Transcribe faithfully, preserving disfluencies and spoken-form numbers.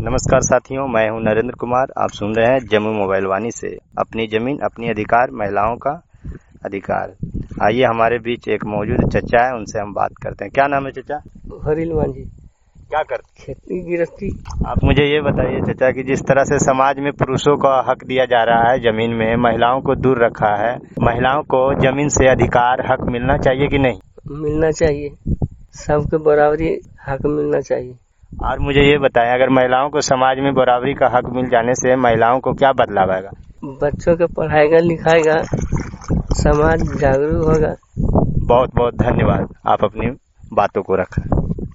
नमस्कार साथियों, मैं हूं नरेंद्र कुमार। आप सुन रहे हैं जम्मू मोबाइल वाणी से अपनी जमीन अपनी अधिकार, महिलाओं का अधिकार। आइए, हमारे बीच एक मौजूद चचा है, उनसे हम बात करते हैं। क्या नाम है चचा? हरील मांझी। क्या करते? खेती गृहस्थी। आप मुझे ये बताइए चचा कि जिस तरह से समाज में पुरुषों का हक दिया जा रहा है जमीन में, महिलाओं को दूर रखा है, महिलाओं को जमीन से अधिकार हक मिलना चाहिए कि नहीं? मिलना चाहिए, सबके बराबरी हक मिलना चाहिए। और मुझे ये बताएं, अगर महिलाओं को समाज में बराबरी का हक मिल जाने से महिलाओं को क्या बदलाव आएगा? बच्चों को पढ़ाएगा लिखाएगा, समाज जागरूक होगा। बहुत बहुत धन्यवाद, आप अपनी बातों को रखें।